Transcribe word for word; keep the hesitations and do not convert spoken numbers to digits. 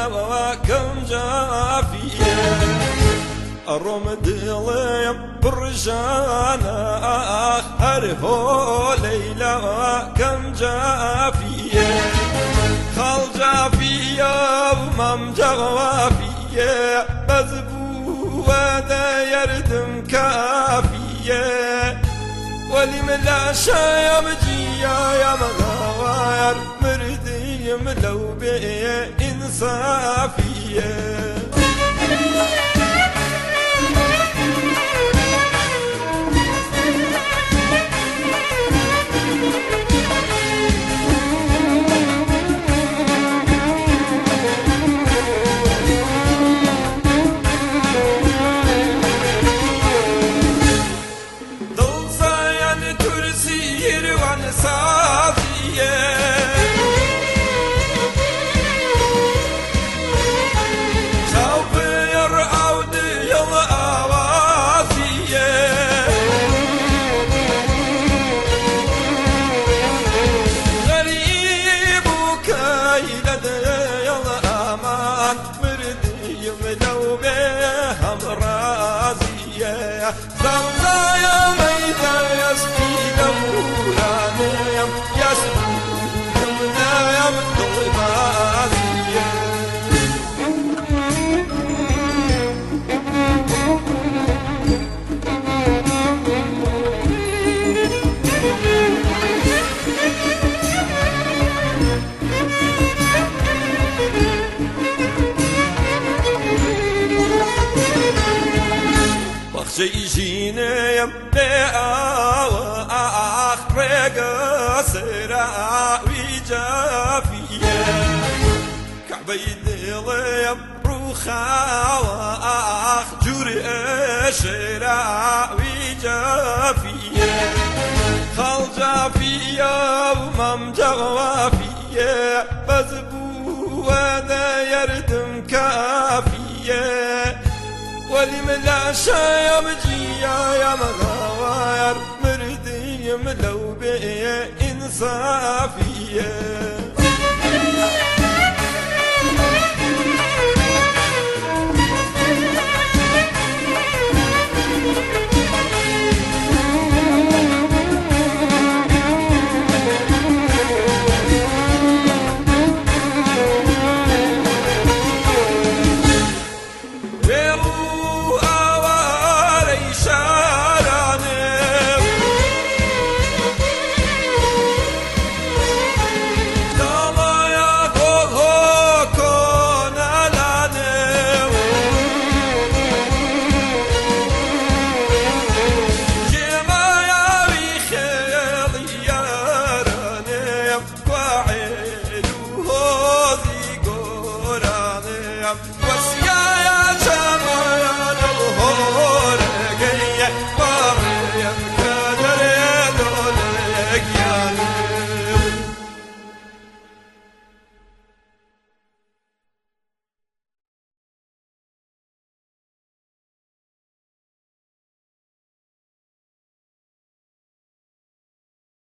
وكم جافية الرمد ليم برجانا هرهو ليلى وكم جافية خال جافية ومام جافية بزبو ودا يردم كافية ولملا شايم جيا يا مغاوار مردي ملو بيه إنصافية زوزايا ميدا يسقي دورانيم يسقي دمنايم طلبازية جيجيني يبقى وآخرق سرا ويجافية كعبي ديلي بروخا وآخ جوري شرا ويجافية خال جافية ومام جوافية بزبو ودا يردم كافية ولملا شايم جيا يا مغاوار مردي ملو بيه إنصافية